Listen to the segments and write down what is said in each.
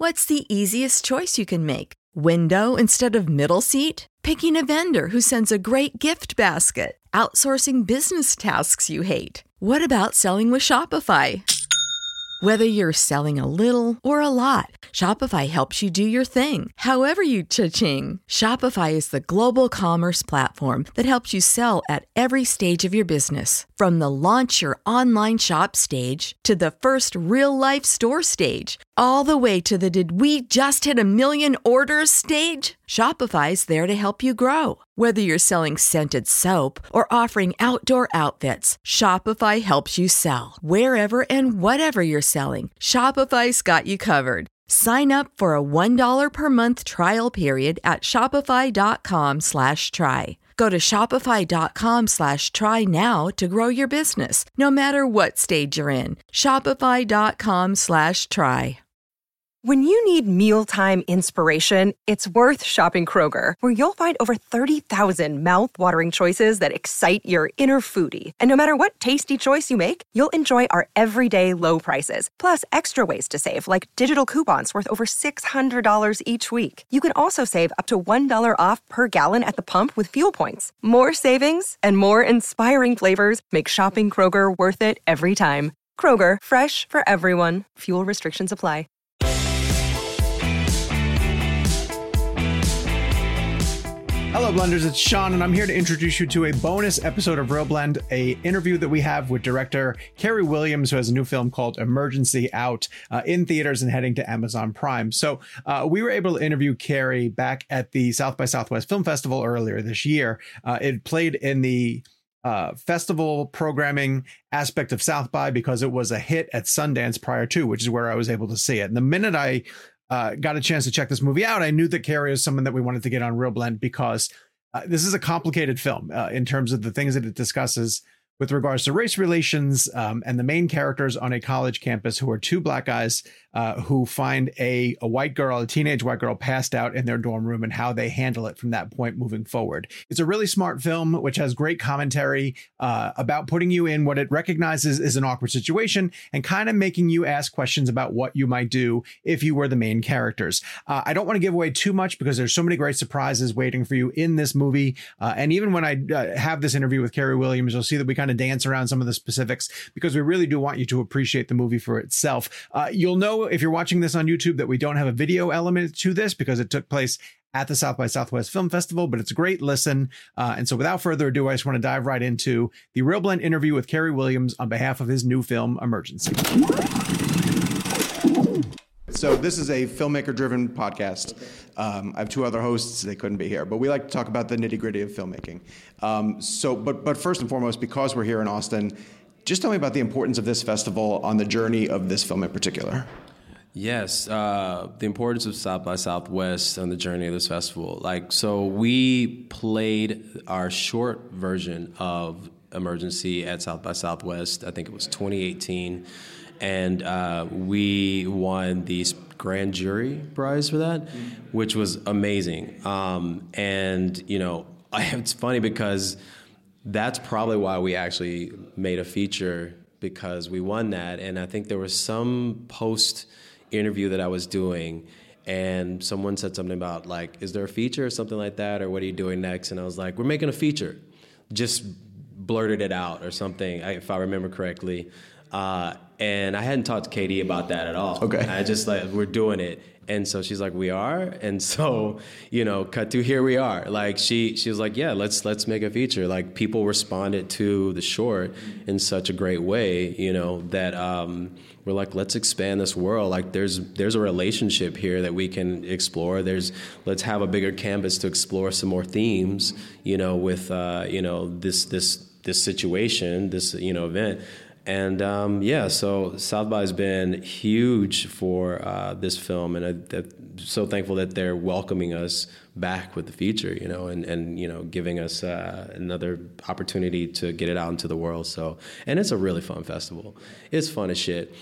What's the easiest choice you can make? Window instead of middle seat? Picking a vendor who sends a great gift basket? Outsourcing business tasks you hate? What about selling with Shopify? Whether you're selling a little or a lot, Shopify helps you do your thing, however you cha-ching. Shopify is the global commerce platform that helps you sell at every stage of your business. From the launch your online shop stage to the first real-life store stage, all the way to the did we just hit a million orders stage. Shopify's there to help you grow. Whether you're selling scented soap or offering outdoor outfits, Shopify helps you sell. Wherever and whatever you're selling, Shopify's got you covered. Sign up for a $1 per month trial period at shopify.com/try. Go to shopify.com/try now to grow your business, no matter what stage you're in. Shopify.com/try. When you need mealtime inspiration, it's worth shopping Kroger, where you'll find over 30,000 mouth-watering choices that excite your inner foodie. And no matter what tasty choice you make, you'll enjoy our everyday low prices, plus extra ways to save, like digital coupons worth over $600 each week. You can also save up to $1 off per gallon at the pump with fuel points. More savings and more inspiring flavors make shopping Kroger worth it every time. Kroger, fresh for everyone. Fuel restrictions apply. Hello, Blenders. It's Sean, and I'm here to introduce you to a bonus episode of Real Blend, a interview that we have with director Carey Williams, who has a new film called Emergency out in theaters and heading to Amazon Prime. So we were able to interview Carey back at the South by Southwest Film Festival earlier this year. It played in the festival programming aspect of South by because it was a hit at Sundance prior to, which is where I was able to see it. And the minute I got a chance to check this movie out, I knew that Carey is someone that we wanted to get on Real Blend because this is a complicated film in terms of the things that it discusses with regards to race relations and the main characters on a college campus who are two black guys who find a white girl, a teenage white girl passed out in their dorm room and how they handle it from that point moving forward. It's a really smart film, which has great commentary about putting you in what it recognizes is an awkward situation and kind of making you ask questions about what you might do if you were the main characters. I don't want to give away too much because there's so many great surprises waiting for you in this movie. And even when I have this interview with Carey Williams, you'll see that we kind of dance around some of the specifics because we really do want you to appreciate the movie for itself. You'll know if you're watching this on YouTube that we don't have a video element to this because it took place at the South by Southwest Film Festival, but it's a great listen. And so without further ado, I just want to dive right into the Real Blend interview with Carey Williams on behalf of his new film, Emergency. So this is a filmmaker-driven podcast. I have two other hosts. They couldn't be here, but we like to talk about the nitty-gritty of filmmaking. But first and foremost, because we're here in Austin, just tell me about the importance of this festival on the journey of this film in particular. Yes, the importance of South by Southwest on the journey of this festival. So we played our short version of Emergency at South by Southwest. I think it was 2018. And we won the grand jury prize for that, which was amazing. It's funny because that's probably why we actually made a feature, because we won that. And I think there was some post interview that I was doing and someone said something about is there a feature or something like that, or what are you doing next? And I was like, we're making a feature. Just blurted it out or something, if I remember correctly. And I hadn't talked to Katie about that at all. Okay. I just we're doing it. And so she's like, we are? And so, cut to here we are. She was like, yeah, let's make a feature. People responded to the short in such a great way, that we're like, let's expand this world. There's a relationship here that we can explore. Let's have a bigger canvas to explore some more themes, with, this situation, this, event. And so South by has been huge for this film, and I'm so thankful that they're welcoming us back with the feature, and giving us another opportunity to get it out into the world. So, and it's a really fun festival. It's fun as shit,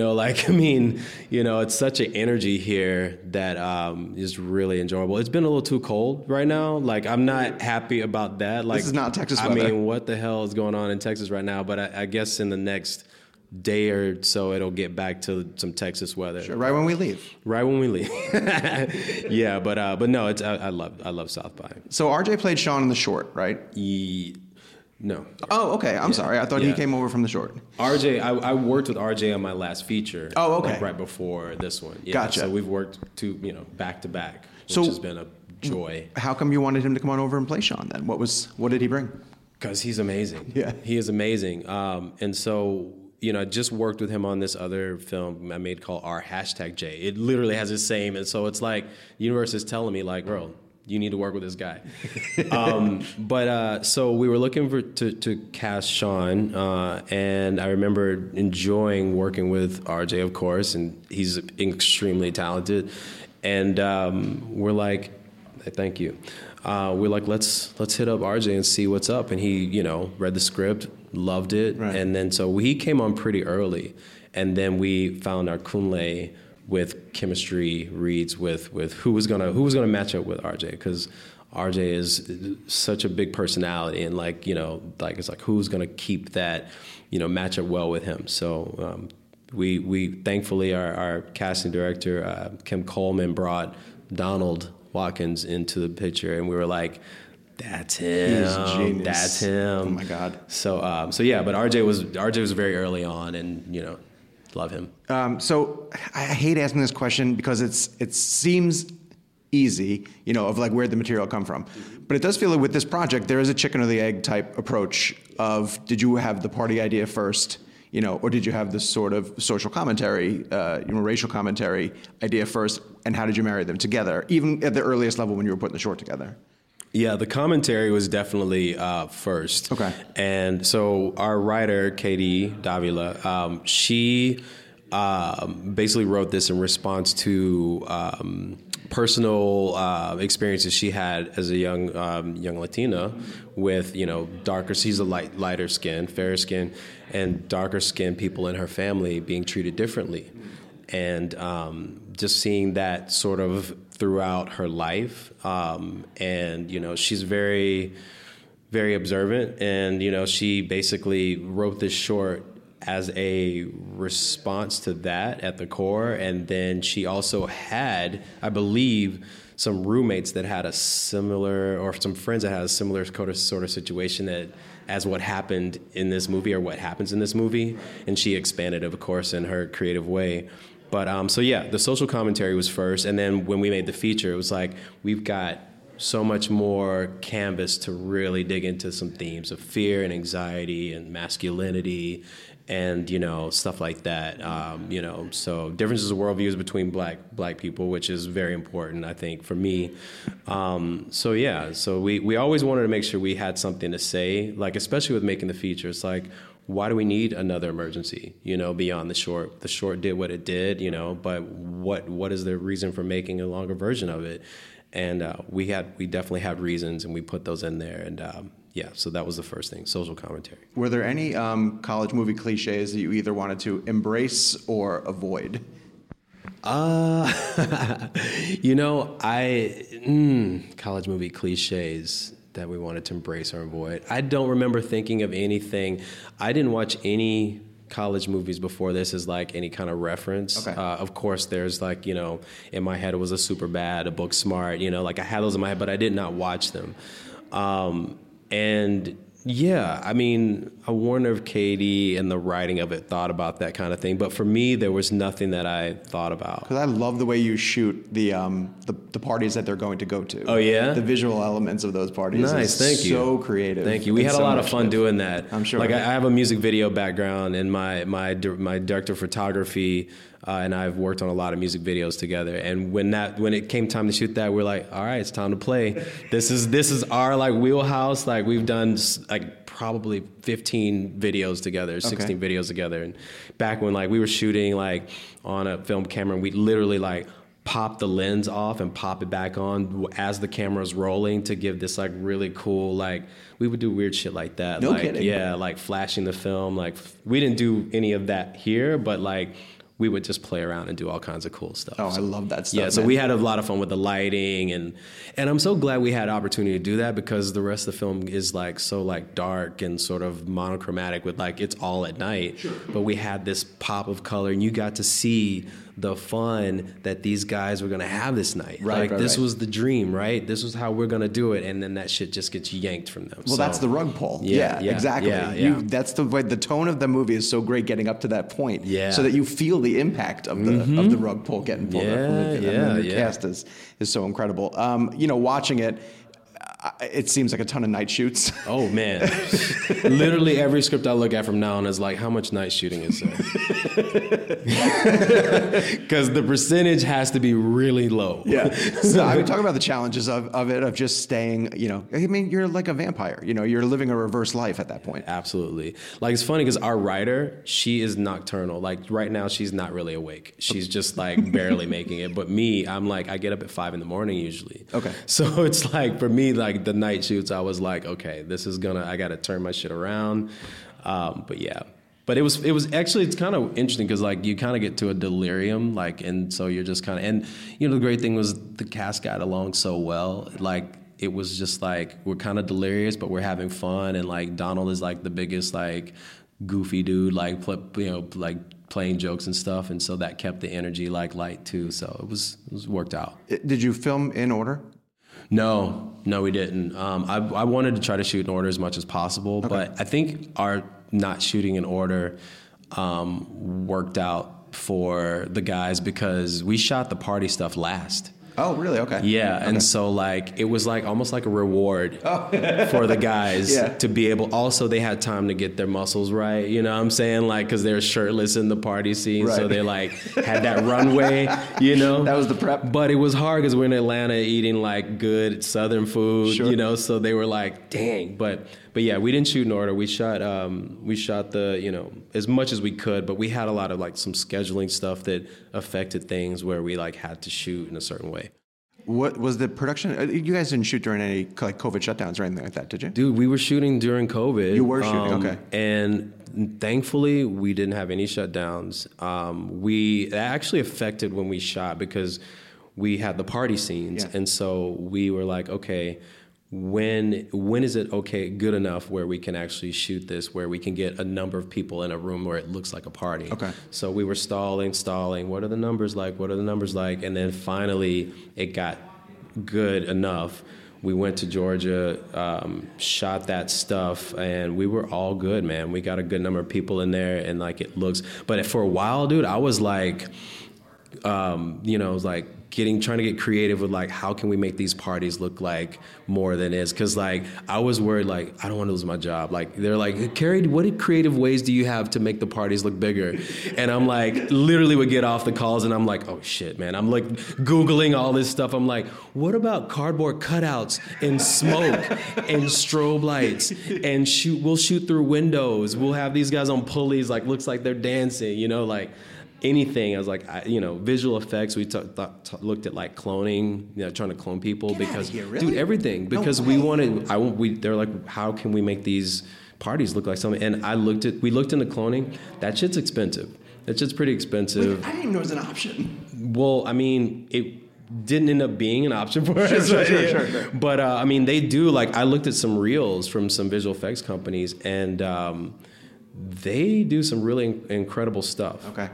it's such an energy here that is really enjoyable. It's been a little too cold right now. I'm not happy about that. This is not Texas weather. What the hell is going on in Texas right now? But I guess in the next day or so, it'll get back to some Texas weather. Sure, right when we leave. Right when we leave. Yeah, but no, I love South by. So RJ played Sean in the short, right? No. Oh, okay. I'm sorry. I thought he came over from the short. RJ, I worked with RJ on my last feature. Oh, okay. Like right before this one. Yeah, Gotcha. So we've worked back to back, which has been a joy. How come you wanted him to come on over and play Sean then? What did he bring? Because he's amazing. Yeah. He is amazing. And so, I just worked with him on this other film I made called R#J. It literally has the same. And so it's like, the universe is telling me, like, bro, you need to work with this guy. So we were looking to cast Sean, and I remember enjoying working with RJ, of course, and he's extremely talented. And we're like, thank you. We're like, let's hit up RJ and see what's up. And he, read the script, loved it, right. And then so he came on pretty early, and then we found our Kunle with chemistry reads with who was gonna match up with RJ, because RJ is such a big personality, and it's like who's gonna keep that match up well with him. So we thankfully our casting director Kim Coleman brought Donald Watkins into the picture, and we were like, that's him. He's a genius. That's him. Oh my God. So yeah, but RJ was very early on, and love him. So I hate asking this question because it seems easy, of like where'd the material come from. But it does feel like with this project, there is a chicken or the egg type approach of, did you have the party idea first, or did you have this sort of social commentary, racial commentary idea first, and how did you marry them together, even at the earliest level when you were putting the short together? Yeah, the commentary was definitely first. Okay. And so our writer, Katie Davila, she basically wrote this in response to personal experiences she had as a young Latina with, darker, she's a lighter skin, fairer skin, and darker skinned people in her family being treated differently. And just seeing that sort of throughout her life. And, she's very, very observant. And, she basically wrote this short as a response to that at the core. And then she also had, I believe, some roommates that had a similar, or some friends that had a similar sort of situation as what happened in this movie, or what happens in this movie. And she expanded it, of course, in her creative way. But so yeah, the social commentary was first, and then when we made the feature, it was like, we've got so much more canvas to really dig into some themes of fear and anxiety and masculinity and, stuff like that. So differences of worldviews between black people, which is very important, I think, for me. So yeah, so we always wanted to make sure we had something to say, like, especially with making the feature. It's like, why do we need another emergency, beyond the short? The short did what it did, but what is the reason for making a longer version of it? And we definitely had reasons, and we put those in there. And yeah, so that was the first thing, social commentary. Were there any college movie cliches that you either wanted to embrace or avoid? College movie cliches that we wanted to embrace or avoid. I don't remember thinking of anything. I didn't watch any college movies before this as like any kind of reference. Okay. Of course, there's like, in my head it was a Superbad, a Booksmart, like I had those in my head, but I did not watch them. And yeah, I mean, I wonder if Katie and the writing of it thought about that kind of thing. But for me, there was nothing that I thought about. Because I love the way you shoot the parties that they're going to go to. Oh, yeah? The visual elements of those parties. Nice, thank you. So creative. Thank you. We had a lot of fun doing that. I'm sure. Like I have a music video background, and my director of photography and I've worked on a lot of music videos together. And when it came time to shoot that, we're like, all right, it's time to play. This is our like wheelhouse. Like we've done like probably 15 videos together, 16 videos together. And back when like we were shooting like on a film camera, and we literally like pop the lens off and pop it back on as the camera's rolling to give this like really cool, like we would do weird shit like that. No like, kidding. Yeah, like flashing the film. Like we didn't do any of that here, but like we would just play around and do all kinds of cool stuff. Oh, I love that stuff. Yeah, so man. we had a lot of fun with the lighting, and I'm so glad we had opportunity to do that, because the rest of the film is like so like dark and sort of monochromatic with like it's all at night. Sure. But we had this pop of color, and you got to see the fun that these guys were gonna have this night. Right, like this was the dream, right? This was how we're gonna do it, and then that shit just gets yanked from them. Well, that's the rug pull. Yeah, exactly. Yeah. That's the way the tone of the movie is so great getting up to that point. Yeah. So that you feel the impact of the rug pull getting pulled up from it. And the cast is so incredible. Watching it, it seems like a ton of night shoots. Oh man, literally every script I look at from now on is like, how much night shooting is there? Because the percentage has to be really low. Yeah. So I would talk about the challenges of it, of just staying, I mean, you're like a vampire, you're living a reverse life at that point. Absolutely. Like, it's funny because our writer, she is nocturnal. Like right now, she's not really awake. She's just like barely making it. But me, I'm like, I get up at 5 a.m. usually. Okay. So it's like, for me, like the night shoots, I was like, okay, I got to turn my shit around. But yeah. But it was actually, it's kind of interesting because like you kind of get to a delirium, like, and so you're just kind of, and the great thing was the cast got along so well. Like it was just like, we're kind of delirious, but we're having fun. And like Donald is like the biggest, like goofy dude, like, like playing jokes and stuff. And so that kept the energy like light too. So it was worked out. Did you film in order? No, we didn't. I wanted to try to shoot in order as much as possible, but I think our not shooting in order worked out for the guys because we shot the party stuff last. Oh, really? Okay. Yeah, and so like it was like almost like a reward for the guys to be able. Also, they had time to get their muscles right. You know what I'm saying? Like because they're shirtless in the party scene, so they like had that runway. That was the prep. But it was hard because we're in Atlanta eating like good Southern food. Sure. So they were like, dang. But yeah, we didn't shoot in order. We shot the as much as we could, but we had a lot of like some scheduling stuff that affected things where we like had to shoot in a certain way. What was the production? You guys didn't shoot during any like COVID shutdowns or anything like that, did you? Dude, we were shooting during COVID. You were shooting, okay. And thankfully, we didn't have any shutdowns. That actually affected when we shot because we had the party scenes, and so we were like, okay, when is it good enough where we can actually shoot this, where we can get a number of people in a room where it looks like a party? Okay. So we were stalling. What are the numbers like? And then finally it got good enough. We went to Georgia, shot that stuff, and we were all good, man. We got a good number of people in there, and like it looks. But for a while, dude, I was like, it was like trying to get creative with like how can we make these parties look like more than is, because like I was worried like I don't want to lose my job. Like they're like, Carrie, what creative ways do you have to make the parties look bigger? And I'm like literally would get off the calls and I'm like, oh shit, man, I'm like Googling all this stuff. I'm like, what about cardboard cutouts and smoke and strobe lights and we'll shoot through windows, we'll have these guys on pulleys, like looks like they're dancing, like anything. I was like, visual effects. We looked at like cloning, trying to clone people. Get because, here, really? dude, everything. Because we wanted. They're like, how can we make these parties look like something? And we looked into cloning. That shit's expensive. That shit's pretty expensive. I didn't even know it was an option. Well, I mean, it didn't end up being an option for us. Sure. But I mean, they do. Like, I looked at some reels from some visual effects companies, and they do some really incredible stuff. Okay.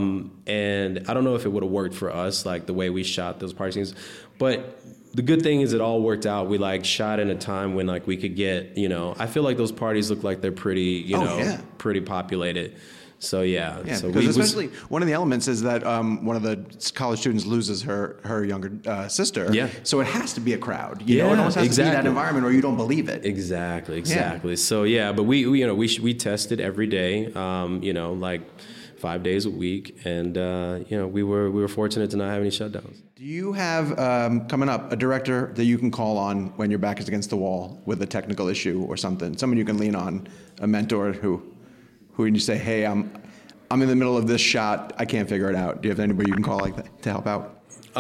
And I don't know if it would have worked for us, like the way we shot those party scenes, but the good thing is it all worked out. We like shot in a time when like we could get, I feel like those parties look like they're pretty, pretty populated. So yeah. So because especially one of the elements is that one of the college students loses her younger sister. Yeah. So it has to be a crowd. It almost has to be that environment, or you don't believe it. Exactly. Yeah. So yeah, but we tested every day. Like 5 days a week, and we were fortunate to not have any shutdowns. Do you have coming up a director that you can call on when your back is against the wall with a technical issue or something? Someone you can lean on, a mentor who you say, hey, I'm in the middle of this shot, I can't figure it out. Do you have anybody you can call like that to help out?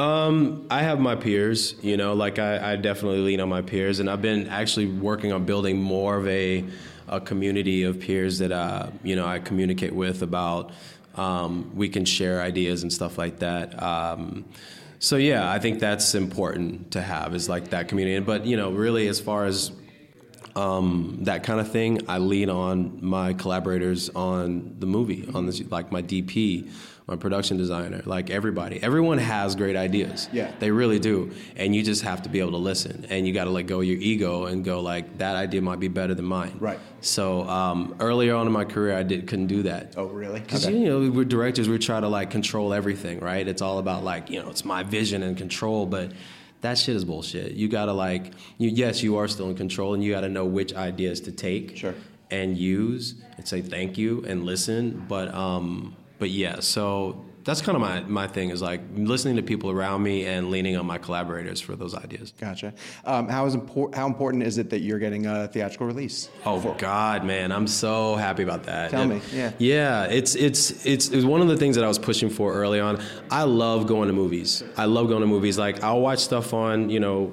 I have my peers, I definitely lean on my peers, and I've been actually working on building more of a community of peers that, I communicate with about we can share ideas and stuff like that. So yeah, I think that's important to have, is like that community. But really, as far as that kind of thing, I lean on my collaborators on the movie, on this, like my DP, my production designer, like everyone has great ideas. Yeah, they really do. And you just have to be able to listen, and you got to let go of your ego and go like, that idea might be better than mine. Right. So earlier on in my career, couldn't do that. Oh, really? Because we're directors, we try to like control everything, right? It's all about like, it's my vision and control, but that shit is bullshit. You gotta like, yes, you are still in control, and you gotta know which ideas to take and use and say thank you and listen. But yeah, so that's kind of my thing, is like listening to people around me and leaning on my collaborators for those ideas. Gotcha. How important is it that you're getting a theatrical release? Oh God, man, I'm so happy about that. Tell me. Yeah. It's one of the things that I was pushing for early on. I love going to movies. Like I'll watch stuff on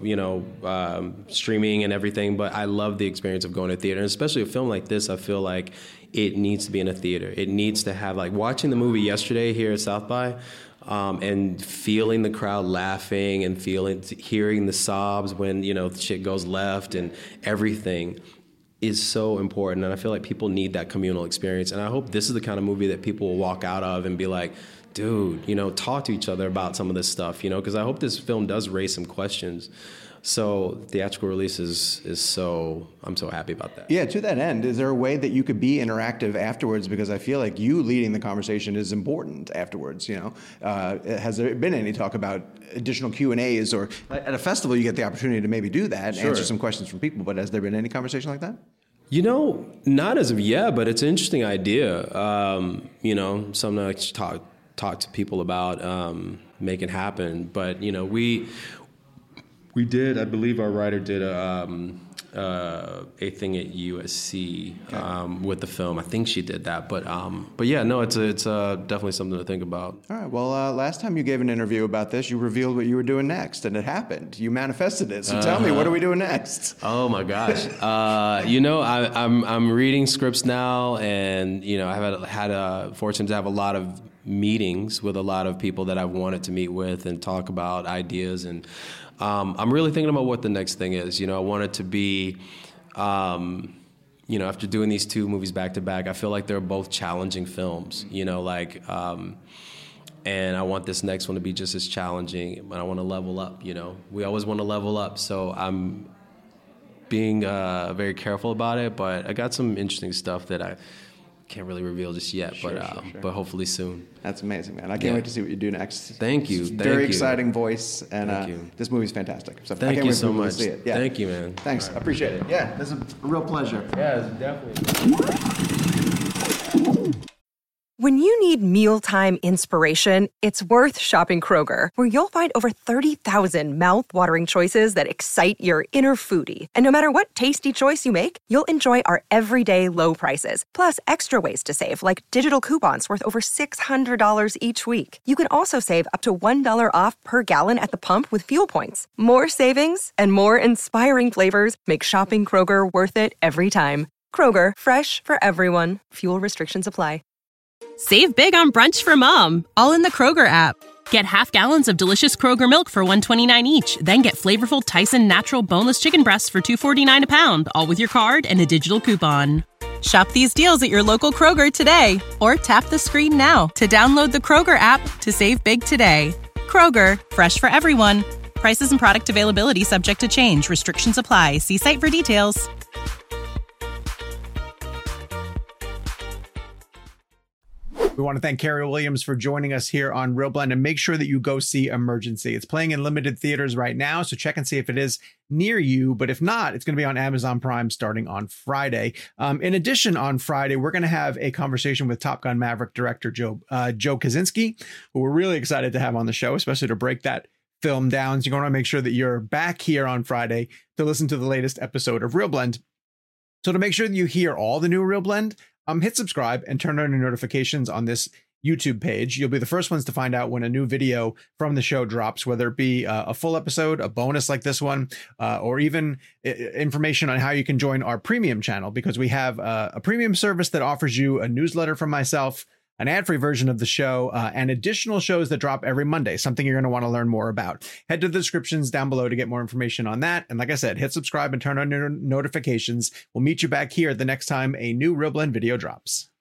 streaming and everything, but I love the experience of going to theater, and especially a film like this. I feel like it needs to be in a theater. It needs to have, like, watching the movie yesterday here at South by, and feeling the crowd laughing and hearing the sobs when, shit goes left and everything is so important. And I feel like people need that communal experience. And I hope this is the kind of movie that people will walk out of and be like, dude, talk to each other about some of this stuff, because I hope this film does raise some questions. So theatrical release I'm so happy about that. Yeah, to that end, is there a way that you could be interactive afterwards? Because I feel like you leading the conversation is important afterwards, Has there been any talk about additional Q&As, or at a festival you get the opportunity to maybe do that, answer some questions from people, but has there been any conversation like that? Not as of yet, but it's an interesting idea. Something I talk to people about, making happen. But, we did, I believe our writer did a thing at USC with the film. I think she did that. But yeah, no, it's definitely something to think about. All right. Well, last time you gave an interview about this, you revealed what you were doing next, and it happened. You manifested it. So tell me, what are we doing next? Oh my gosh. I'm reading scripts now, and I've had fortune to have a lot of meetings with a lot of people that I've wanted to meet with and talk about ideas, and I'm really thinking about what the next thing is. I want it to be, after doing these two movies back to back, I feel like they're both challenging films, and I want this next one to be just as challenging, but I want to level up, We always want to level up, so I'm being very careful about it, but I got some interesting stuff that I can't really reveal just yet, but hopefully soon. That's amazing, man. I can't wait to see what you do next. Thank you. Very exciting voice, and this movie's fantastic. So Thank you so much. See it. Yeah. Thank you, man. Thanks. I appreciate it. Yeah, this is a real pleasure. Yeah, it's definitely. When you need mealtime inspiration, it's worth shopping Kroger, where you'll find over 30,000 mouth-watering choices that excite your inner foodie. And no matter what tasty choice you make, you'll enjoy our everyday low prices, plus extra ways to save, like digital coupons worth over $600 each week. You can also save up to $1 off per gallon at the pump with fuel points. More savings and more inspiring flavors make shopping Kroger worth it every time. Kroger, fresh for everyone. Fuel restrictions apply. Save big on brunch for mom, all in the Kroger app. Get half gallons of delicious Kroger milk for $1.29 each. Then get flavorful Tyson natural boneless chicken breasts for $2.49 a pound, all with your card and a digital coupon. Shop these deals at your local Kroger today, or tap the screen now to download the Kroger app to save big today. Kroger, fresh for everyone. Prices and product availability subject to change. Restrictions apply. See site for details. We want to thank Carey Williams for joining us here on Real Blend, and make sure that you go see Emergency. It's playing in limited theaters right now, so check and see if it is near you. But if not, it's going to be on Amazon Prime starting on Friday. In addition, on Friday, we're going to have a conversation with Top Gun Maverick director Joe Kosinski, who we're really excited to have on the show, especially to break that film down. So you're going to make sure that you're back here on Friday to listen to the latest episode of Real Blend. So to make sure that you hear all the new Real Blend, hit subscribe and turn on your notifications on this YouTube page. You'll be the first ones to find out when a new video from the show drops, whether it be a full episode, a bonus like this one, or even information on how you can join our premium channel, because we have a premium service that offers you a newsletter from myself, an ad-free version of the show, and additional shows that drop every Monday, something you're going to want to learn more about. Head to the descriptions down below to get more information on that. And like I said, hit subscribe and turn on your notifications. We'll meet you back here the next time a new Real Blend video drops.